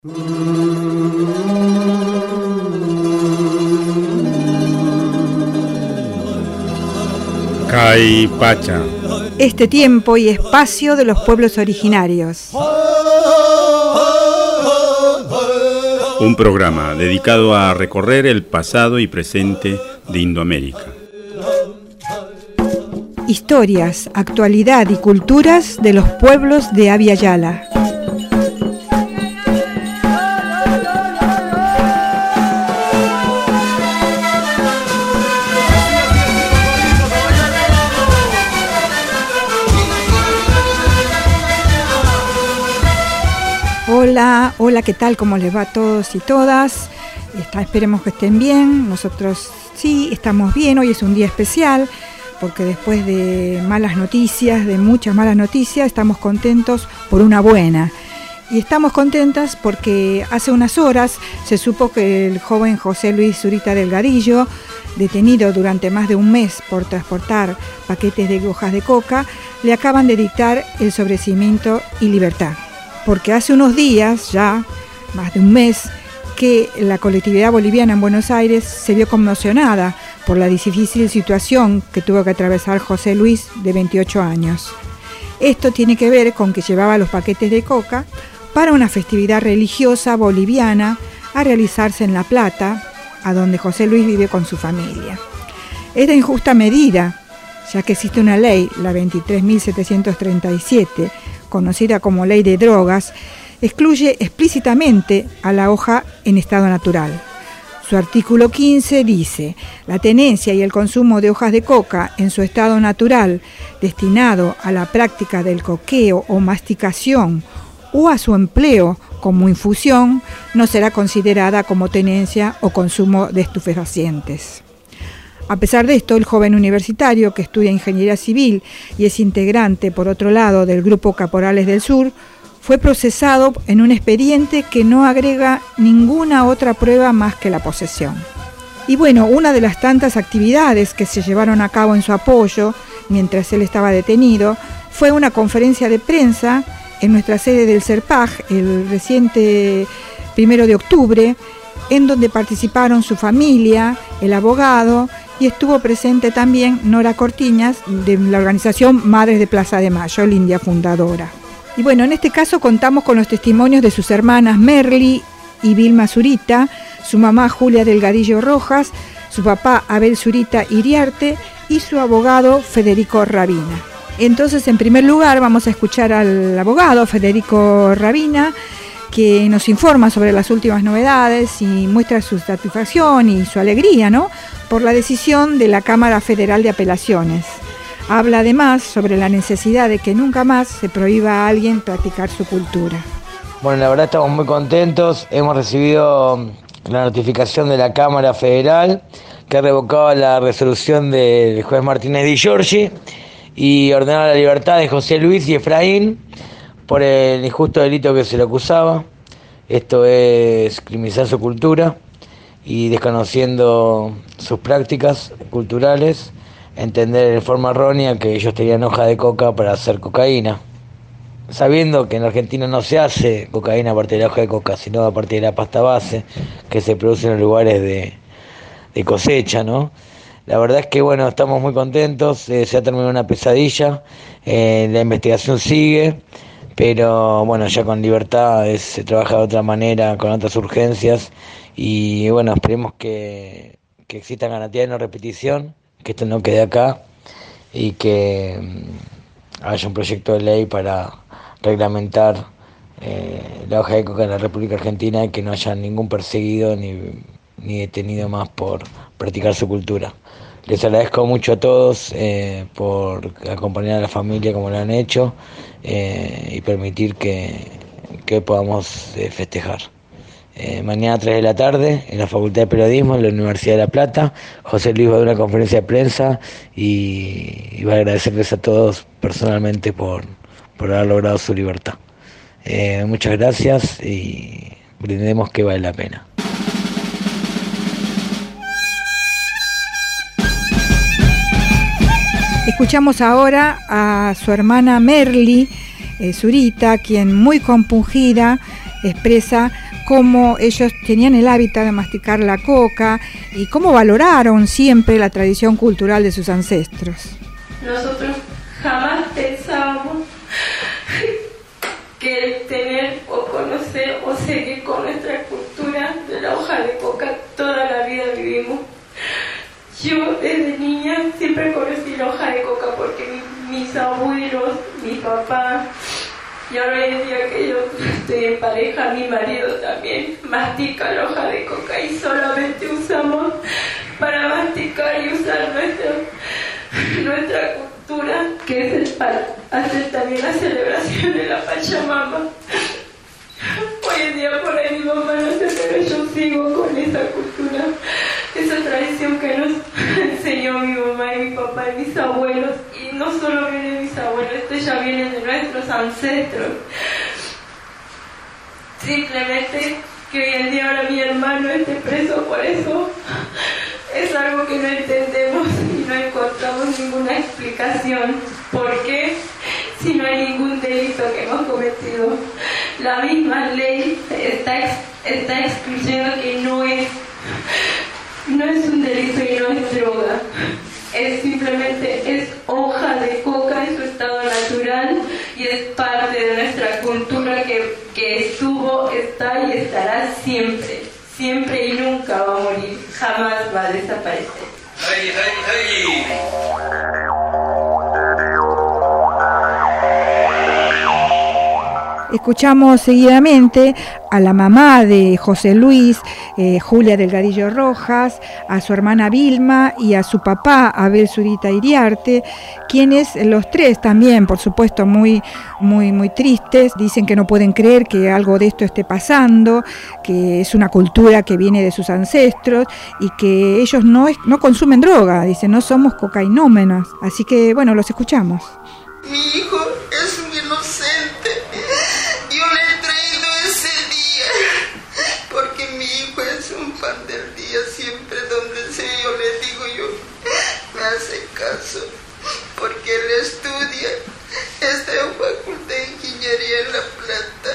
Caipacha. Este tiempo y espacio de los pueblos originarios. Un programa dedicado a recorrer el pasado y presente de Indoamérica. Historias, actualidad y culturas de los pueblos de Abya Yala. Hola, ¿qué tal? ¿Cómo les va a todos y todas? Esperemos que estén bien. Nosotros sí, estamos bien. Hoy es un día especial porque después de malas noticias, de muchas malas noticias, estamos contentos por una buena. Y estamos contentas porque hace unas horas se supo que el joven José Luis Zurita Delgadillo, detenido durante más de un mes por transportar paquetes de hojas de coca, le acaban de dictar el sobreseimiento y libertad. Porque hace unos días, ya más de un mes, que la colectividad boliviana en Buenos Aires se vio conmocionada por la difícil situación que tuvo que atravesar José Luis, de 28 años. Esto tiene que ver con que llevaba los paquetes de coca para una festividad religiosa boliviana a realizarse en La Plata, a donde José Luis vive con su familia. Esta injusta medida, ya que existe una ley, la 23.737, conocida como Ley de Drogas, excluye explícitamente a la hoja en estado natural. Su artículo 15 dice: la tenencia y el consumo de hojas de coca en su estado natural, destinado a la práctica del coqueo o masticación o a su empleo como infusión, no será considerada como tenencia o consumo de estupefacientes. A pesar de esto, el joven universitario que estudia Ingeniería Civil y es integrante, por otro lado, del Grupo Caporales del Sur, fue procesado en un expediente que no agrega ninguna otra prueba más que la posesión. Y bueno, una de las tantas actividades que se llevaron a cabo en su apoyo, mientras él estaba detenido, fue una conferencia de prensa en nuestra sede del CERPAJ, el reciente 1 de octubre, en donde participaron su familia, el abogado, y estuvo presente también Nora Cortiñas, de la organización Madres de Plaza de Mayo, la India fundadora. Y bueno, en este caso contamos con los testimonios de sus hermanas Merly y Vilma Zurita, su mamá Julia Delgadillo Rojas, su papá Abel Zurita Iriarte y su abogado Federico Rabina. Entonces, en primer lugar, vamos a escuchar al abogado Federico Rabina, que nos informa sobre las últimas novedades y muestra su satisfacción y su alegría, ¿no?, por la decisión de la Cámara Federal de Apelaciones. Habla además sobre la necesidad de que nunca más se prohíba a alguien practicar su cultura. Bueno, la verdad estamos muy contentos. Hemos recibido la notificación de la Cámara Federal que ha revocado la resolución del juez Martínez Di Giorgi y ordenado la libertad de José Luis y Efraín por el injusto delito que se le acusaba. Esto es criminalizar su cultura y, desconociendo sus prácticas culturales, entender de forma errónea que ellos tenían hoja de coca para hacer cocaína, sabiendo que en Argentina no se hace cocaína a partir de la hoja de coca, sino a partir de la pasta base que se produce en los lugares de cosecha, ¿no? La verdad es que bueno, estamos muy contentos, se ha terminado una pesadilla, la investigación sigue, pero bueno, ya con libertad se trabaja de otra manera, con otras urgencias, y bueno, esperemos que existan garantías de no repetición, que esto no quede acá y que haya un proyecto de ley para reglamentar la hoja de coca en la República Argentina y que no haya ningún perseguido ni detenido más por practicar su cultura. Les agradezco mucho a todos por acompañar a la familia como lo han hecho y permitir que podamos festejar. Mañana a 3 de la tarde en la Facultad de Periodismo en la Universidad de La Plata, José Luis va a dar una conferencia de prensa y va a agradecerles a todos personalmente por haber logrado su libertad. Muchas gracias y brindemos que vale la pena. Escuchamos ahora a su hermana Merly Zurita, quien muy compungida expresa cómo ellos tenían el hábito de masticar la coca y cómo valoraron siempre la tradición cultural de sus ancestros. Nosotros jamás pensábamos que tener o conocer o seguir con nuestra cultura de la hoja de coca toda la vida vivimos. Yo desde niña siempre conocí la hoja de coca porque mis abuelos, mi papá, y ahora en día que yo estoy en pareja, mi marido también mastica la hoja de coca y solamente usamos para masticar y usar nuestra cultura, que es para hacer también la celebración de la Pachamama. Hoy en día por ahí mi mamá no sé, pero yo sigo con esa cultura, esa tradición que nos enseñó mi mamá y mi papá y mis abuelos. Y no solo viene de mis abuelos, esto ya viene de nuestros ancestros. Simplemente que hoy en día ahora mi hermano esté preso por eso es algo que no entendemos y no encontramos ninguna explicación. ¿Por qué? Si no hay ningún delito que hemos cometido. La misma ley está excluyendo que no es un delito y no es droga. Es simplemente hoja de coca en su estado natural y es parte de nuestra cultura que estuvo, está y estará siempre. Siempre y nunca va a morir, jamás va a desaparecer. ¡Ay, ay, ay! Escuchamos seguidamente a la mamá de José Luis, Julia Delgadillo Rojas, a su hermana Vilma y a su papá Abel Zurita Iriarte, quienes los tres también, por supuesto, muy tristes, dicen que no pueden creer que algo de esto esté pasando, que es una cultura que viene de sus ancestros y que ellos no consumen droga, dicen, no somos cocainómenas. Así que, bueno, los escuchamos. Mi hijo es un inocente. Yo le he traído ese día porque mi hijo es un pan del día. Siempre donde sea yo le digo me hace caso porque él estudia, está en facultad de ingeniería en La Plata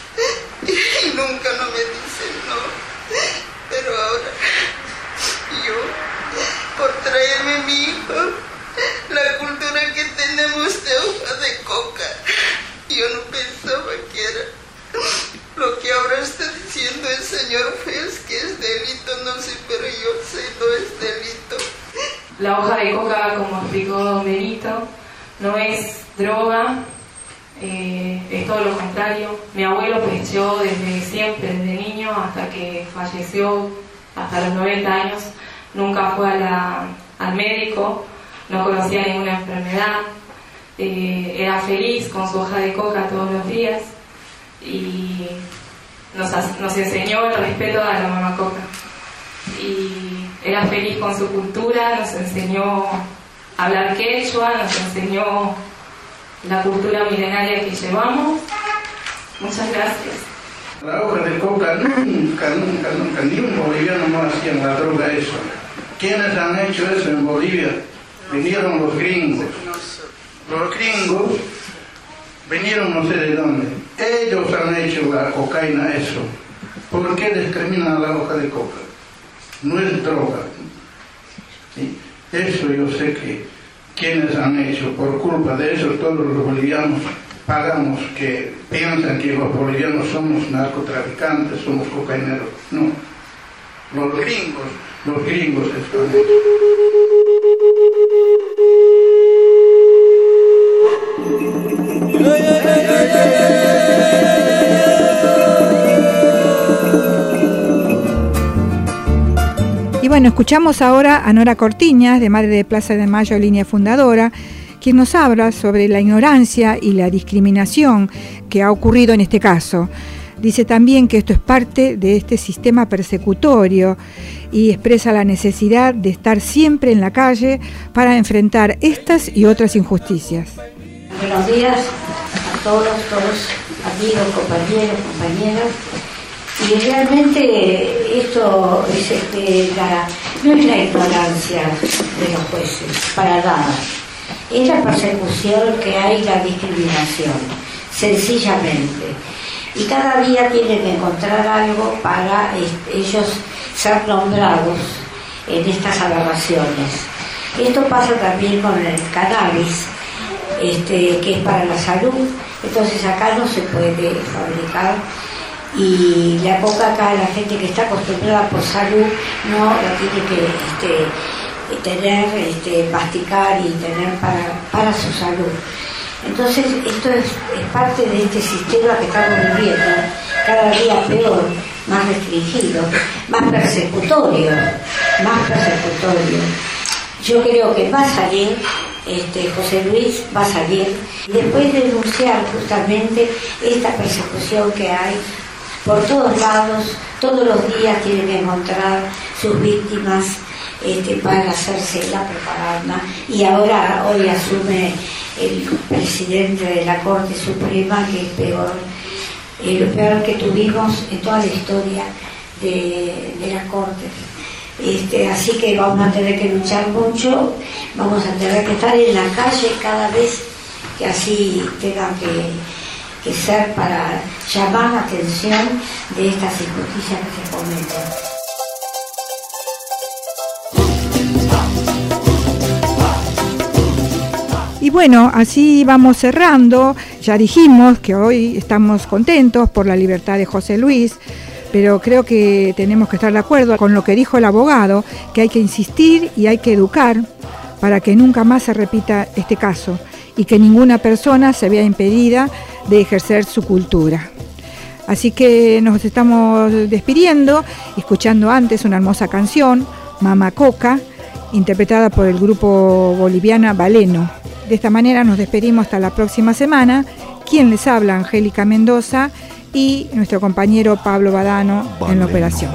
y nunca no me dice no. Pero ahora yo, por traerme mi hijo, la cultura que tenemos de hoja de coca, yo no pensaba que era lo que ahora está diciendo el señor juez, que es delito, no sé, pero yo sé no es delito. La hoja de coca, como explicó don Benito, no es droga, es todo lo contrario. Mi abuelo preció desde siempre, desde niño hasta que falleció, hasta los 90 años, nunca fue al médico, no conocía ninguna enfermedad, era feliz con su hoja de coca todos los días y nos enseñó el respeto a la mamá coca. Y era feliz con su cultura, nos enseñó a hablar quechua, nos enseñó la cultura milenaria que llevamos. Muchas gracias. La hoja de coca nunca, ni un boliviano no hacían la droga eso. ¿Quiénes han hecho eso en Bolivia? Vinieron los gringos. Los gringos vinieron no sé de dónde. Ellos han hecho la cocaína eso. ¿Por qué discriminan a la hoja de coca? No es droga. ¿Sí? Eso yo sé que quienes han hecho, por culpa de eso todos los bolivianos pagamos, que piensan que los bolivianos somos narcotraficantes, somos cocaineros. No. Los gringos están hechos. Y bueno, escuchamos ahora a Nora Cortiñas, de Madre de Plaza de Mayo, línea fundadora, quien nos habla sobre la ignorancia y la discriminación que ha ocurrido en este caso. Dice también que esto es parte de este sistema persecutorio y expresa la necesidad de estar siempre en la calle para enfrentar estas y otras injusticias. Buenos días a todos amigos, compañeras. Y realmente esto es no es la ignorancia de los jueces, para nada. Es la persecución que hay, la discriminación, sencillamente. y cada día tienen que encontrar algo para ellos ser nombrados en estas aberraciones. Esto pasa también con el cannabis, que es para la salud. Entonces acá no se puede fabricar, y la coca acá, la gente que está acostumbrada por salud no la tiene que tener, masticar y tener para su salud. Entonces esto es parte de este sistema que estamos viviendo, cada día peor, más restringido, más persecutorio. Yo creo que va a salir, José Luis va a salir, y después de denunciar justamente esta persecución que hay por todos lados. Todos los días tienen que encontrar sus víctimas para hacerse la propaganda, y hoy asume el presidente de la Corte Suprema, que es peor, lo peor que tuvimos en toda la historia de la Corte. Así que vamos a tener que luchar mucho, vamos a tener que estar en la calle cada vez que así tenga que ser, para llamar la atención de estas injusticias que se cometen. Y bueno, así vamos cerrando. Ya dijimos que hoy estamos contentos por la libertad de José Luis, pero creo que tenemos que estar de acuerdo con lo que dijo el abogado, que hay que insistir y hay que educar para que nunca más se repita este caso y que ninguna persona se vea impedida de ejercer su cultura. Así que nos estamos despidiendo, escuchando antes una hermosa canción, Mama Coca, interpretada por el grupo boliviano Baleno. De esta manera nos despedimos hasta la próxima semana. Quien les habla, Angélica Mendoza, y nuestro compañero Pablo Badano en la operación.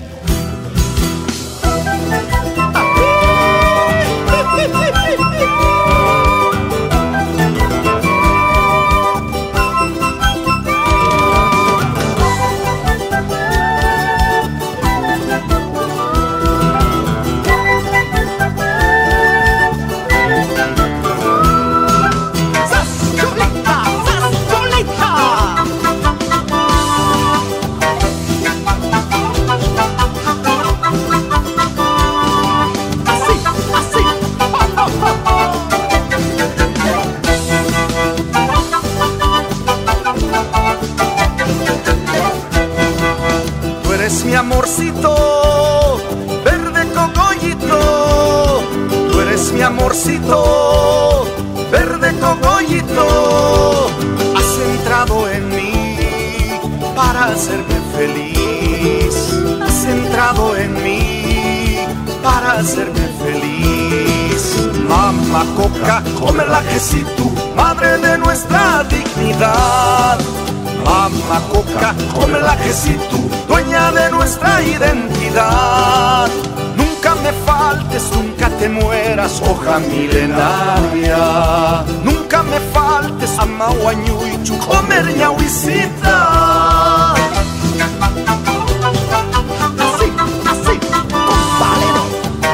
Mi amorcito, verde cogollito, tú eres mi amorcito, verde cogollito, has entrado en mí para hacerme feliz, has entrado en mí para hacerme feliz. Mamá Coca, come la quesito, madre de nuestra dignidad. Mamá Coca, come la quesito, dueña de nuestra identidad. Nunca me faltes, nunca te mueras, hoja milenaria. Nunca me faltes, amahuañuichu, comer ñahuicita. Así, así, Baleno.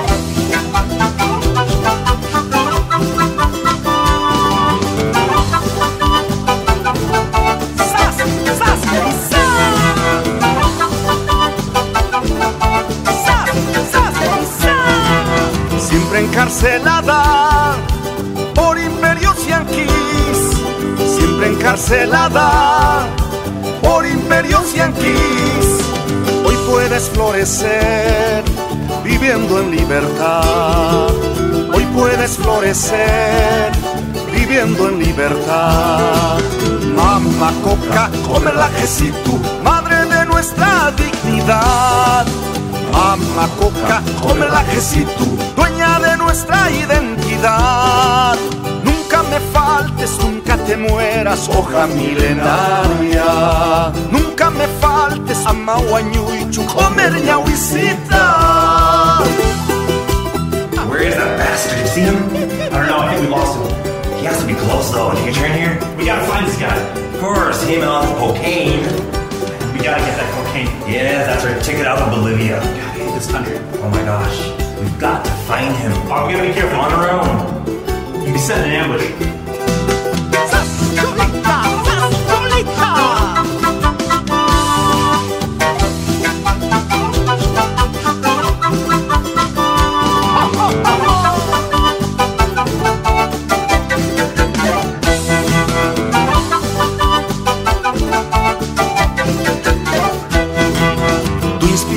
Siempre encarcelada por imperios yanquis, siempre encarcelada por imperios yanquis. Hoy puedes florecer viviendo en libertad. Hoy puedes florecer viviendo en libertad. Mamá Coca, come la quesito, madre de nuestra dignidad. Mamá Coca, come la quesito, dueña de nuestra identidad. Nunca me faltes, nunca te mueras, hoja milenaria. Nunca me faltes, amahuañuichu, comer ñahuicita. Where is that bastard? You see him? I don't know, I think we lost him. He has to be close though. Did you turn here? We gotta find this guy. Of course, him and all the cocaine. We gotta get that cocaine. Yeah, that's our ticket out of Bolivia. We gotta hit this country. Oh my gosh. We've got to find him. Oh, we gotta be careful on our own. He'd be setting an ambush.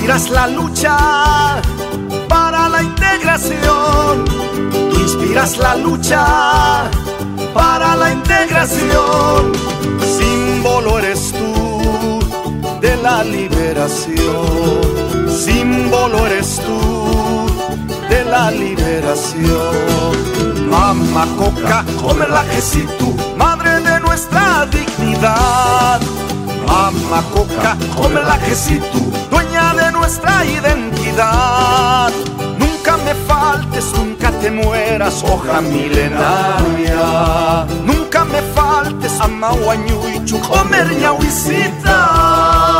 inspiras la lucha para la integración. Tú inspiras la lucha para la integración. Símbolo eres tú de la liberación. Símbolo eres tú de la liberación. Mamá Coca, come la Jesitu, madre de nuestra dignidad. Mamá Coca, come la Jesitu, dueña de nuestra identidad. Nunca me faltes, nunca te mueras, hoja milenaria. Nunca me faltes, Amahuañuichu, comer ñahuisita.